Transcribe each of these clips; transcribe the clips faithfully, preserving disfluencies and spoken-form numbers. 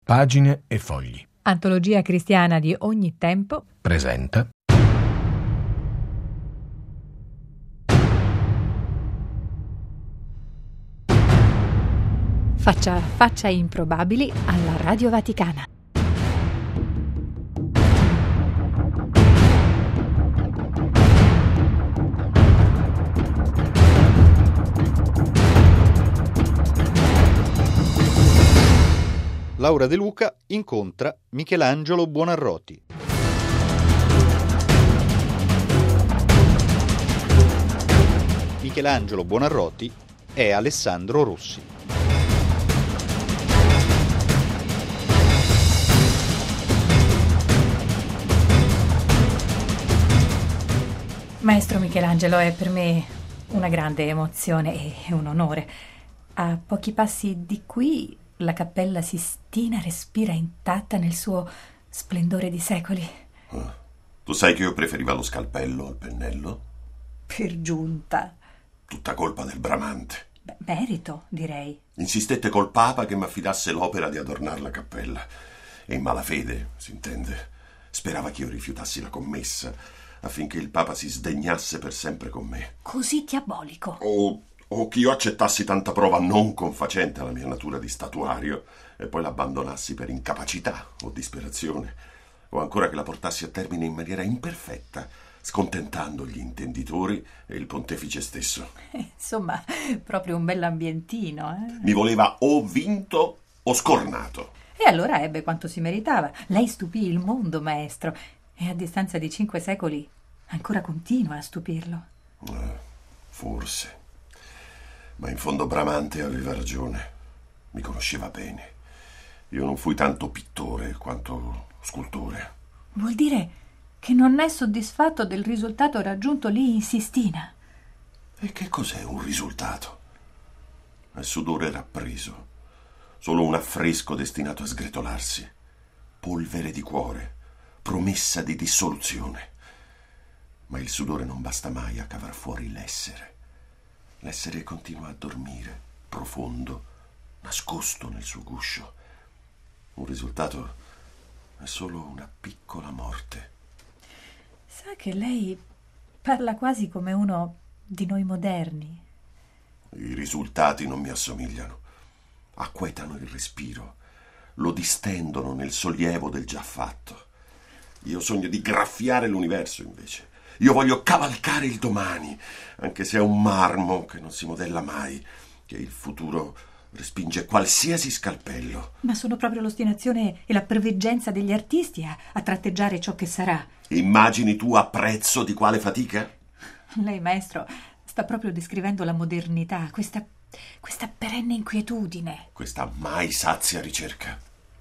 Pagine e fogli. Antologia cristiana di ogni tempo. Presenta. Faccia a faccia improbabili alla Radio Vaticana. Laura De Luca incontra Michelangelo Buonarroti. Michelangelo Buonarroti è Alessandro Rossi. Maestro Michelangelo, è per me una grande emozione e un onore. A pochi passi di qui la Cappella Sistina respira intatta nel suo splendore di secoli. Ah, tu sai che io preferiva lo scalpello al pennello? Per giunta. Tutta colpa del Bramante. Beh, merito, direi. Insistette col Papa che mi affidasse l'opera di adornare la cappella. E in malafede, si intende. Sperava che io rifiutassi la commessa affinché il Papa si sdegnasse per sempre con me. Così diabolico. O... o che io accettassi tanta prova non confacente alla mia natura di statuario e poi l'abbandonassi per incapacità o disperazione, o ancora che la portassi a termine in maniera imperfetta, scontentando gli intenditori e il pontefice stesso. Insomma, proprio un bell'ambientino, eh? Mi voleva o vinto o scornato. E allora ebbe quanto si meritava. Lei stupì il mondo, maestro, e a distanza di cinque secoli ancora continua a stupirlo. Eh, forse. Ma in fondo Bramante aveva ragione. Mi conosceva bene. Io non fui tanto pittore quanto scultore. Vuol dire che non è soddisfatto del risultato raggiunto lì in Sistina? E che cos'è un risultato? È sudore rappreso, solo un affresco destinato a sgretolarsi, polvere di cuore, promessa di dissoluzione. Ma il sudore non basta mai a cavar fuori l'essere. L'essere continua a dormire, profondo, nascosto nel suo guscio. Un risultato è solo una piccola morte. Sa che lei parla quasi come uno di noi moderni. I risultati non mi assomigliano. Acquetano il respiro, lo distendono nel sollievo del già fatto. Io sogno di graffiare l'universo, invece. Io voglio cavalcare il domani, anche se è un marmo che non si modella mai, che il futuro respinge qualsiasi scalpello. Ma sono proprio l'ostinazione e la preveggenza degli artisti a, a tratteggiare ciò che sarà. Immagini tu a prezzo di quale fatica? Lei, maestro, sta proprio descrivendo la modernità, questa, questa perenne inquietudine. Questa mai sazia ricerca.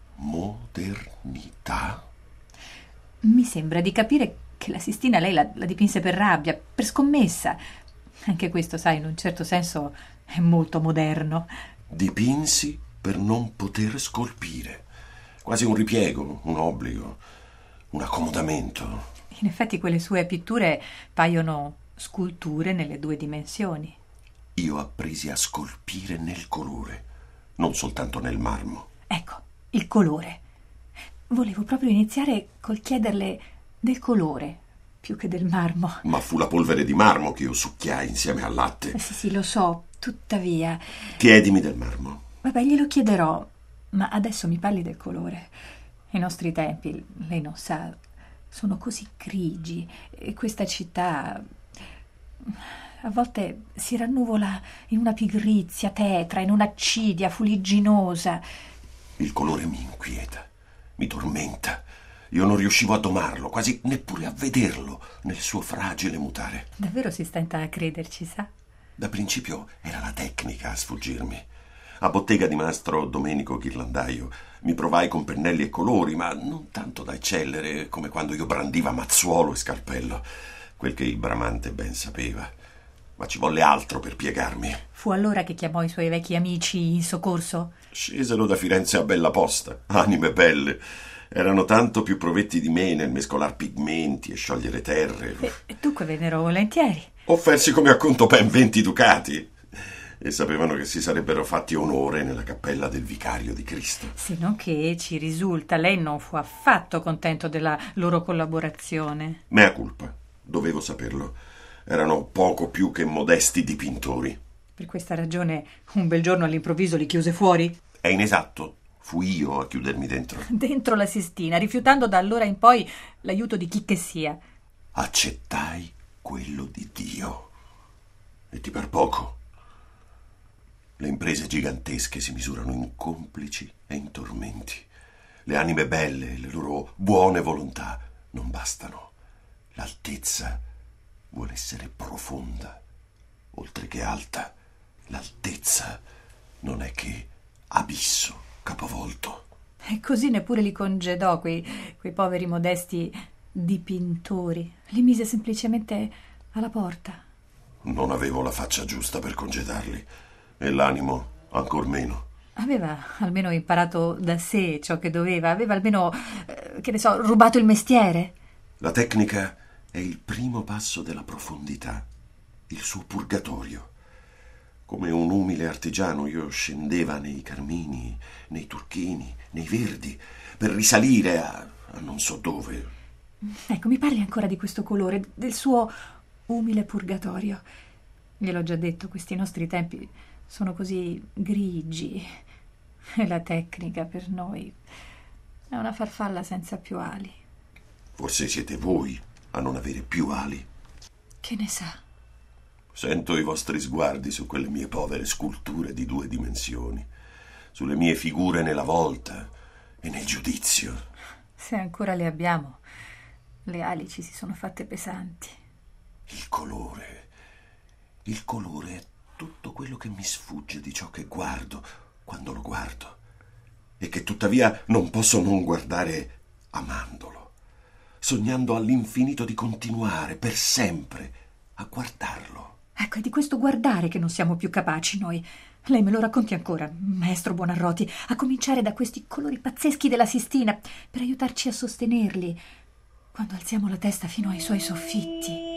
Modernità? Mi sembra di capire che la Sistina lei la, la dipinse per rabbia, per scommessa. Anche questo, sai, in un certo senso è molto moderno. Dipinsi per non poter scolpire. Quasi un ripiego, un obbligo, un accomodamento. In effetti quelle sue pitture paiono sculture nelle due dimensioni. Io appresi a scolpire nel colore, non soltanto nel marmo. Ecco, il colore. Volevo proprio iniziare col chiederle del colore, più che del marmo. Ma fu la polvere di marmo che io succhiai insieme al latte. Eh sì, sì, lo so, tuttavia. Chiedimi del marmo. Vabbè, glielo chiederò, ma adesso mi parli del colore. I nostri tempi, lei non sa, sono così grigi e questa città a volte si rannuvola in una pigrizia tetra, in un'accidia fuligginosa. Il colore mi inquieta, mi tormenta. Io non riuscivo a domarlo, quasi neppure a vederlo nel suo fragile mutare. Davvero si stenta a crederci, sa? Da principio era la tecnica a sfuggirmi. A bottega di mastro Domenico Ghirlandaio mi provai con pennelli e colori, ma non tanto da eccellere come quando io brandiva mazzuolo e scalpello, quel che il Bramante ben sapeva. Ma ci volle altro per piegarmi. Fu allora che chiamò i suoi vecchi amici in soccorso? Scesero da Firenze a bella posta, anime belle. Erano tanto più provetti di me nel mescolar pigmenti e sciogliere terre. E, e dunque vennero volentieri. Offersi come acconto ben venti ducati. e sapevano che si sarebbero fatti onore nella cappella del Vicario di Cristo. Se non che ci risulta, lei non fu affatto contento della loro collaborazione. Mea culpa, dovevo saperlo. Erano poco più che modesti dipintori. Per questa ragione un bel giorno all'improvviso li chiuse fuori? È inesatto. Fui io a chiudermi dentro. Dentro la Sistina, rifiutando da allora in poi l'aiuto di chi che sia. Accettai quello di Dio. E ti par poco. Le imprese gigantesche si misurano in complici e in tormenti. Le anime belle e le loro buone volontà non bastano. L'altezza vuole essere profonda, oltre che alta. L'altezza non è che abisso capovolto. E così neppure li congedò quei, quei poveri modesti dipintori. Li mise semplicemente alla porta. Non avevo la faccia giusta per congedarli, e l'animo ancor meno. Aveva almeno imparato da sé ciò che doveva, aveva almeno, eh, che ne so, rubato il mestiere. La tecnica è il primo passo della profondità, il suo purgatorio. Come un umile artigiano io scendeva nei carmini, nei turchini, nei verdi, per risalire a, a non so dove. Ecco, mi parli ancora di questo colore, del suo umile purgatorio. Gliel'ho già detto, questi nostri tempi sono così grigi e la tecnica per noi è una farfalla senza più ali. Forse siete voi a non avere più ali. Che ne sa? Sento i vostri sguardi su quelle mie povere sculture di due dimensioni, sulle mie figure nella volta e nel giudizio. Se ancora le abbiamo, le ali ci si sono fatte pesanti. Il colore, il colore è tutto quello che mi sfugge di ciò che guardo quando lo guardo, e che tuttavia non posso non guardare amandolo, sognando all'infinito di continuare per sempre a guardarlo. Ecco, è di questo guardare che non siamo più capaci noi. Lei me lo racconti ancora, maestro Buonarroti, a cominciare da questi colori pazzeschi della Sistina, per aiutarci a sostenerli quando alziamo la testa fino ai suoi soffitti.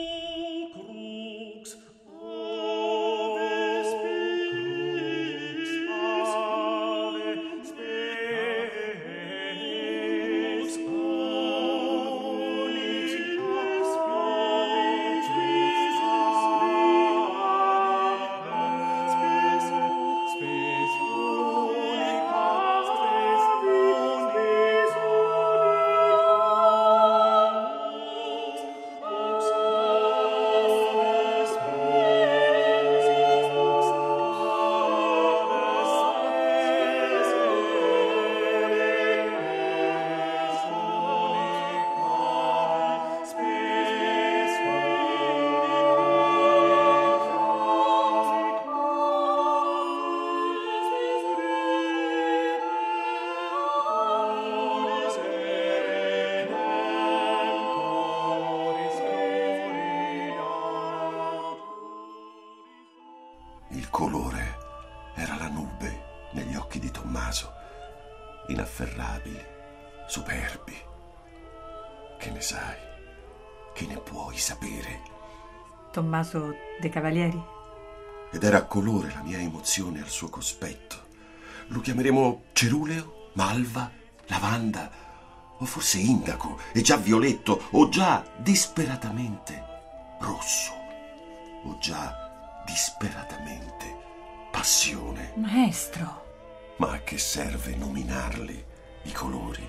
Il colore era la nube negli occhi di Tommaso, inafferrabili, superbi. Che ne sai? Che ne puoi sapere? Tommaso De Cavalieri? Ed era colore la mia emozione al suo cospetto. Lo chiameremo ceruleo, malva, lavanda, o forse indaco, e già violetto, o già disperatamente rosso, o già disperatamente passione. Maestro! Ma a che serve nominarli i colori?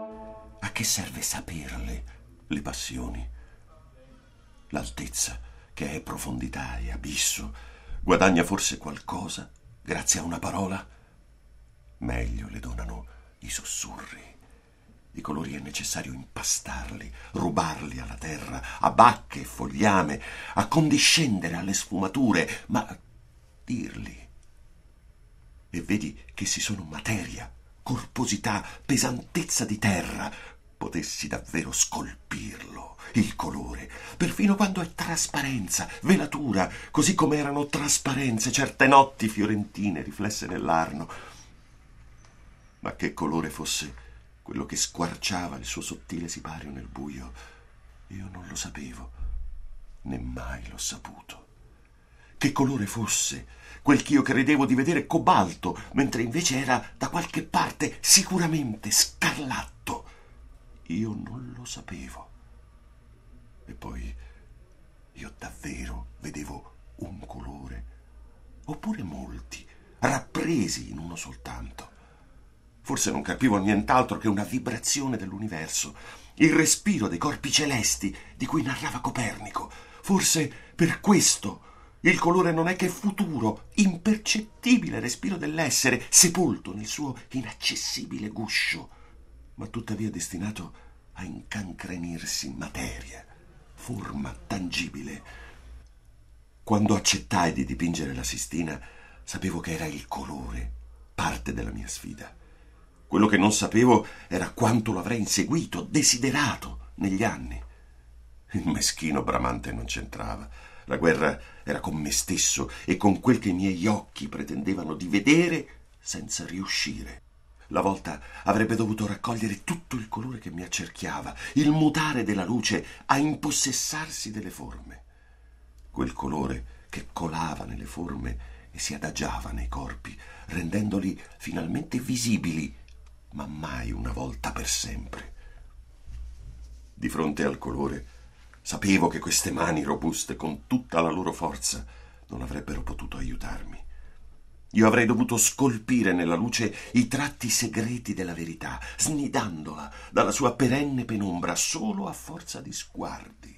A che serve saperle le passioni? L'altezza che è profondità e abisso, guadagna forse qualcosa grazie a una parola? Meglio le donano i sussurri. I colori è necessario impastarli, rubarli alla terra, a bacche e fogliame, accondiscendere alle sfumature, ma dirli. E vedi che si sono materia, corposità, pesantezza di terra. Potessi davvero scolpirlo, il colore, perfino quando è trasparenza, velatura, così come erano trasparenze certe notti fiorentine riflesse nell'Arno. Ma che colore fosse quello che squarciava il suo sottile sipario nel buio, io non lo sapevo, né mai l'ho saputo. Che colore fosse quel ch'io credevo di vedere cobalto, mentre invece era da qualche parte sicuramente scarlatto. Io non lo sapevo. E poi io davvero vedevo un colore, oppure molti, rappresi in uno soltanto. Forse non capivo nient'altro che una vibrazione dell'universo, il respiro dei corpi celesti di cui narrava Copernico. Forse per questo il colore non è che futuro, impercettibile respiro dell'essere, sepolto nel suo inaccessibile guscio, ma tuttavia destinato a incancrenirsi in materia, forma tangibile. Quando accettai di dipingere la Sistina, sapevo che era il colore parte della mia sfida. Quello che non sapevo era quanto lo avrei inseguito, desiderato, negli anni. Il meschino Bramante non c'entrava. La guerra era con me stesso e con quel che i miei occhi pretendevano di vedere senza riuscire. La volta avrebbe dovuto raccogliere tutto il colore che mi accerchiava, il mutare della luce a impossessarsi delle forme. Quel colore che colava nelle forme e si adagiava nei corpi, rendendoli finalmente visibili, ma mai una volta per sempre. Di fronte al colore sapevo che queste mani robuste, con tutta la loro forza, non avrebbero potuto aiutarmi. Io avrei dovuto scolpire nella luce i tratti segreti della verità, snidandola dalla sua perenne penombra solo a forza di sguardi.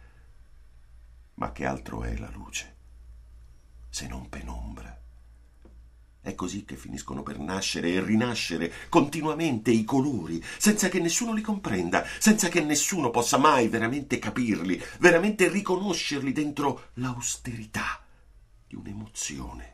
Ma che altro è la luce, se non penombra? È così che finiscono per nascere e rinascere continuamente i colori, senza che nessuno li comprenda, senza che nessuno possa mai veramente capirli, veramente riconoscerli dentro l'austerità di un'emozione.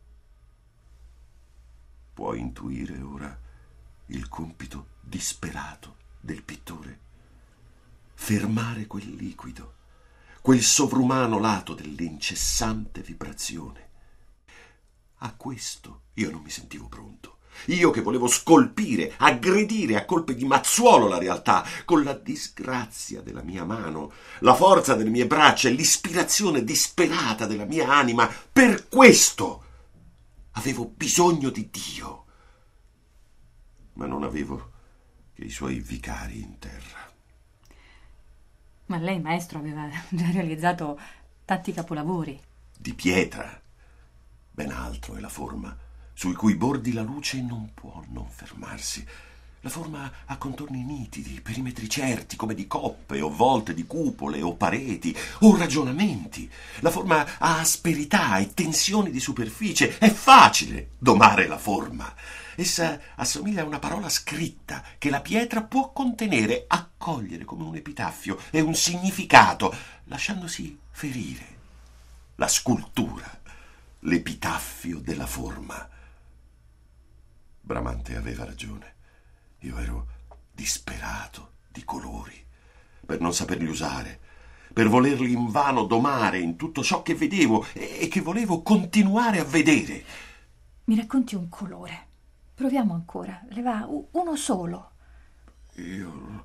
Puoi intuire ora il compito disperato del pittore? Fermare quel liquido, quel sovrumano lato dell'incessante vibrazione. A questo io non mi sentivo pronto. Io che volevo scolpire, aggredire a colpi di mazzuolo la realtà, con la disgrazia della mia mano, la forza delle mie braccia e l'ispirazione disperata della mia anima. Per questo avevo bisogno di Dio. Ma non avevo che i suoi vicari in terra. Ma lei, maestro, aveva già realizzato tanti capolavori. Di pietra. Ben altro è la forma, sui cui bordi la luce non può non fermarsi. La forma ha contorni nitidi, perimetri certi, come di coppe o volte di cupole o pareti o ragionamenti. La forma ha asperità e tensioni di superficie. È facile domare la forma. Essa assomiglia a una parola scritta che la pietra può contenere, accogliere come un epitaffio e un significato, lasciandosi ferire. La scultura, l'epitaffio della forma. Bramante aveva ragione. Io ero disperato di colori, per non saperli usare, per volerli invano domare in tutto ciò che vedevo e che volevo continuare a vedere. Mi racconti un colore. Proviamo ancora. Le va uno solo. Io...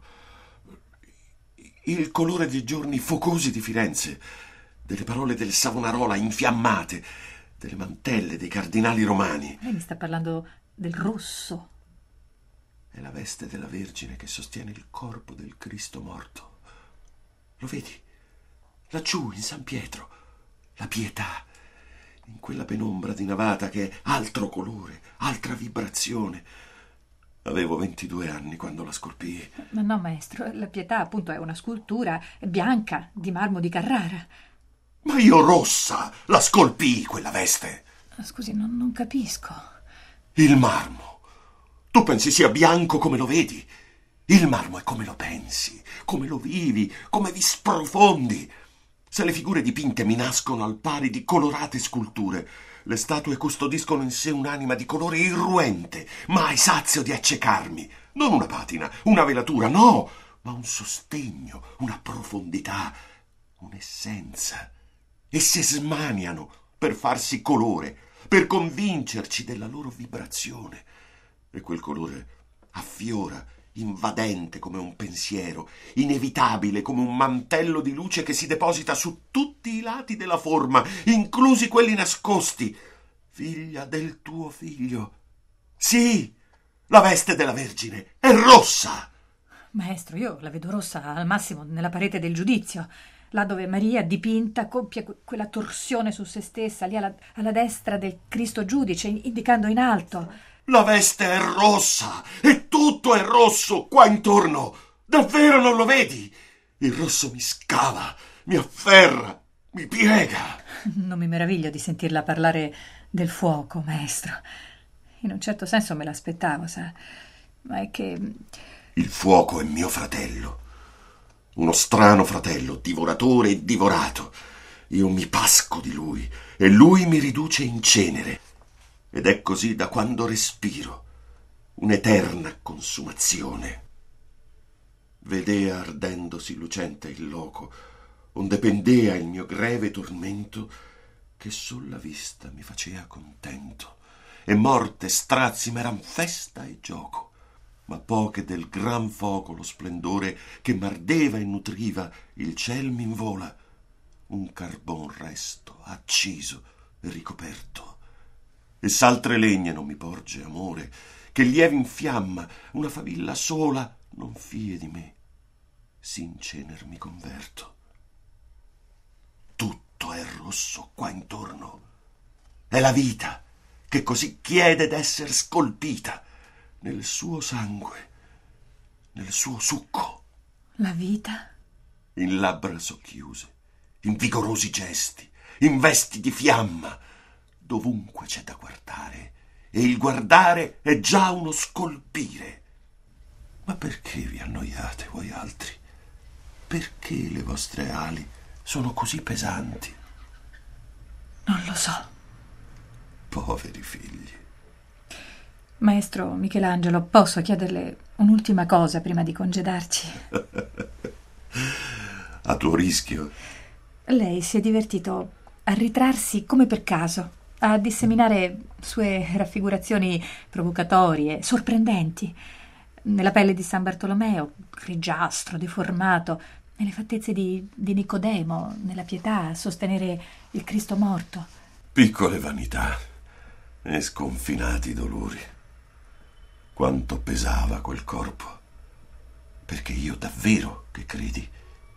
il colore dei giorni focosi di Firenze, delle parole del Savonarola infiammate, delle mantelle dei cardinali romani. Lei mi sta parlando del rosso. È la veste della Vergine che sostiene il corpo del Cristo morto. Lo vedi? Laggiù in San Pietro. La pietà, in quella penombra di navata che è altro colore, altra vibrazione. Avevo ventidue anni quando la scolpii. Ma no, maestro, la pietà appunto è una scultura bianca di marmo di Carrara. Ma io rossa la scolpii quella veste. Scusi, non, non capisco. Il marmo. Tu pensi sia bianco come lo vedi? Il marmo è come lo pensi, come lo vivi, come vi sprofondi. Se le figure dipinte mi nascono al pari di colorate sculture, le statue custodiscono in sé un'anima di colore irruente, mai sazio di accecarmi. Non una patina, una velatura, no, ma un sostegno, una profondità, un'essenza. Esse smaniano per farsi colore, per convincerci della loro vibrazione. E quel colore affiora, invadente come un pensiero, inevitabile come un mantello di luce che si deposita su tutti i lati della forma, inclusi quelli nascosti. Figlia del tuo figlio. Sì, la veste della Vergine è rossa. Maestro, io la vedo rossa al massimo nella parete del giudizio, là dove Maria dipinta compie que- quella torsione su se stessa, lì alla, alla destra del Cristo giudice, indicando in alto. La veste è rossa e tutto è rosso qua intorno. Davvero non lo vedi? Il rosso mi scava, mi afferra, mi piega. Non mi meraviglio di sentirla parlare del fuoco, maestro. In un certo senso me l'aspettavo, sa, ma è che... Il fuoco è mio fratello. Uno strano fratello, divoratore e divorato. Io mi pasco di lui e lui mi riduce in cenere. Ed è così da quando respiro, un'eterna consumazione. Vedea ardendosi lucente il loco, onde pendea il mio greve tormento, che sulla vista mi facea contento, e morte e strazi m'eran festa e gioco. Ma poche del gran foco lo splendore che m'ardeva e nutriva, il ciel m'invola, un carbon resto, acciso e ricoperto. E s'altre legne non mi porge amore, che lieve in fiamma, una favilla sola non fie di me, s'in cener mi converto. Tutto è rosso qua intorno, è la vita che così chiede d'esser scolpita nel suo sangue, nel suo succo. La vita? In labbra socchiuse, in vigorosi gesti, in vesti di fiamma. Dovunque c'è da guardare, e il guardare è già uno scolpire. Ma perché vi annoiate voi altri? Perché le vostre ali sono così pesanti? Non lo so. Poveri figli. Maestro Michelangelo, posso chiederle un'ultima cosa prima di congedarci? A tuo rischio. Lei si è divertito a ritrarsi come per caso, a disseminare sue raffigurazioni provocatorie, sorprendenti, nella pelle di San Bartolomeo, grigiastro, deformato, nelle fattezze di, di Nicodemo, nella pietà, a sostenere il Cristo morto. Piccole vanità e sconfinati dolori. Quanto pesava quel corpo, perché io davvero che credi,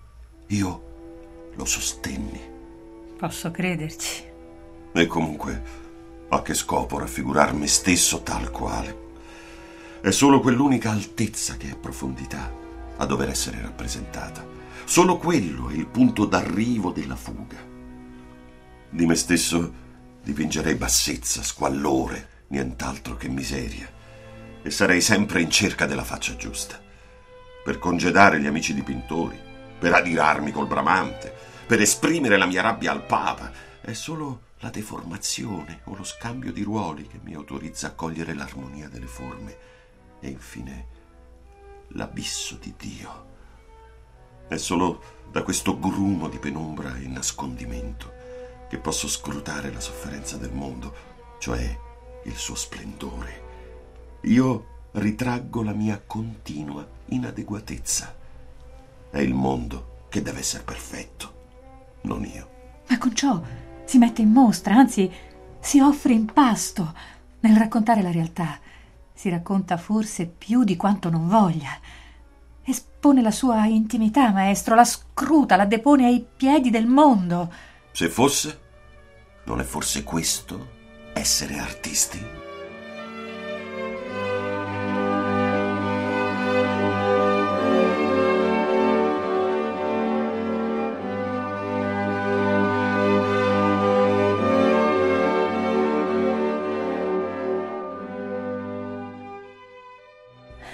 io lo sostenni. Posso crederci. E comunque, a che scopo raffigurar me stesso tal quale? È solo quell'unica altezza che è profondità a dover essere rappresentata. Solo quello è il punto d'arrivo della fuga. Di me stesso dipingerei bassezza, squallore, nient'altro che miseria, e sarei sempre in cerca della faccia giusta, per congedare gli amici dipintori, per adirarmi col bramante, per esprimere la mia rabbia al Papa. È solo la deformazione o lo scambio di ruoli che mi autorizza a cogliere l'armonia delle forme e infine l'abisso di Dio. È solo da questo grumo di penombra e nascondimento che posso scrutare la sofferenza del mondo, cioè il suo splendore. Io ritraggo la mia continua inadeguatezza. È il mondo che deve essere perfetto, non io. Ma con ciò si mette in mostra, anzi si offre in pasto nel raccontare la realtà. Si racconta forse più di quanto non voglia. Espone la sua intimità, maestro, la scruta, la depone ai piedi del mondo. Se fosse, non è forse questo essere artisti?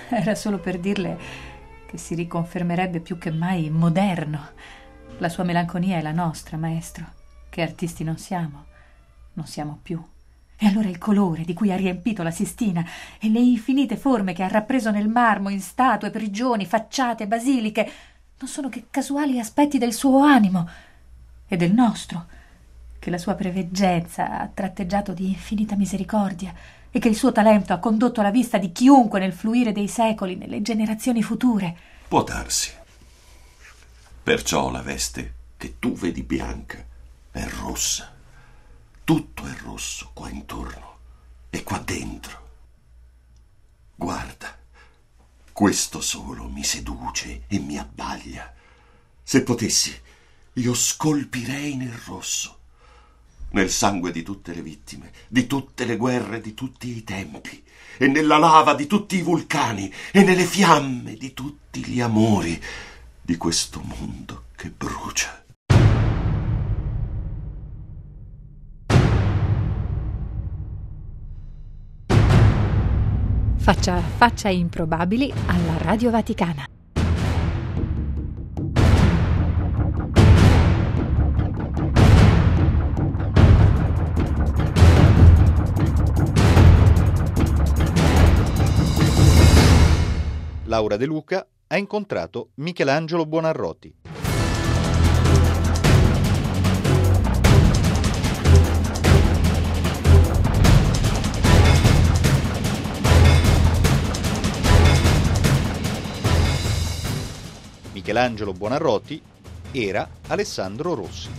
Era solo per dirle che si riconfermerebbe più che mai moderno. La sua melanconia è la nostra, maestro. Che artisti non siamo, non siamo più. E allora il colore di cui ha riempito la Sistina e le infinite forme che ha rappreso nel marmo in statue, prigioni, facciate, basiliche non sono che casuali aspetti del suo animo e del nostro, che la sua preveggenza ha tratteggiato di infinita misericordia e che il suo talento ha condotto alla vista di chiunque nel fluire dei secoli, nelle generazioni future. Può darsi. Perciò la veste che tu vedi bianca è rossa. Tutto è rosso qua intorno e qua dentro. Guarda, questo solo mi seduce e mi abbaglia. Se potessi, io scolpirei nel rosso, nel sangue di tutte le vittime, di tutte le guerre di tutti i tempi, e nella lava di tutti i vulcani, e nelle fiamme di tutti gli amori di questo mondo che brucia. Faccia Faccia improbabili alla Radio Vaticana. Laura De Luca ha incontrato Michelangelo Buonarroti. Michelangelo Buonarroti era Alessandro Rossi.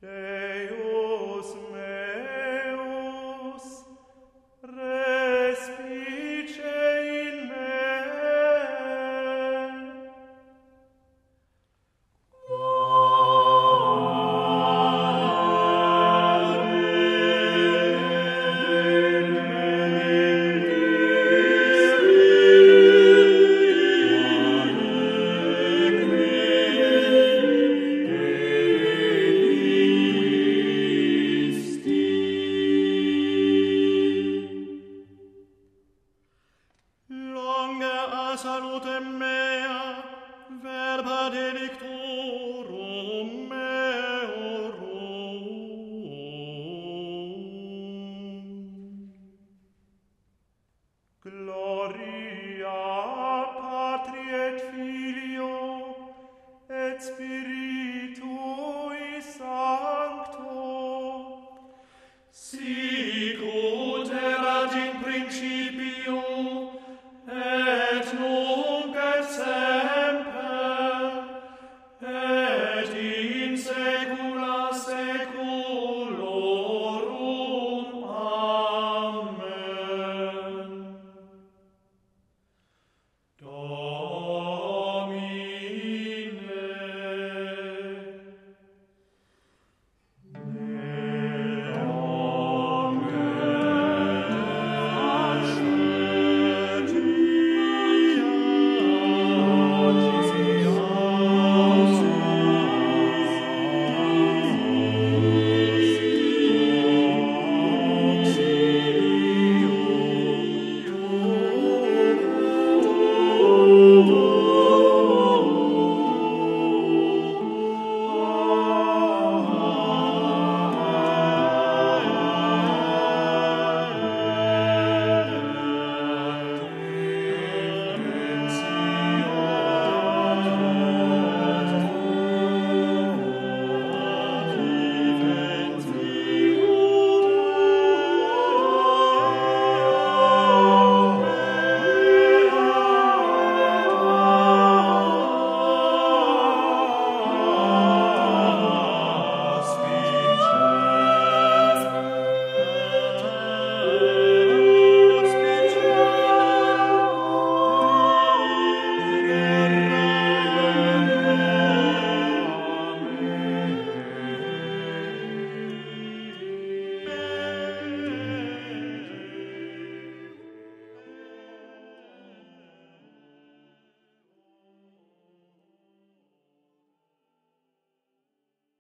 e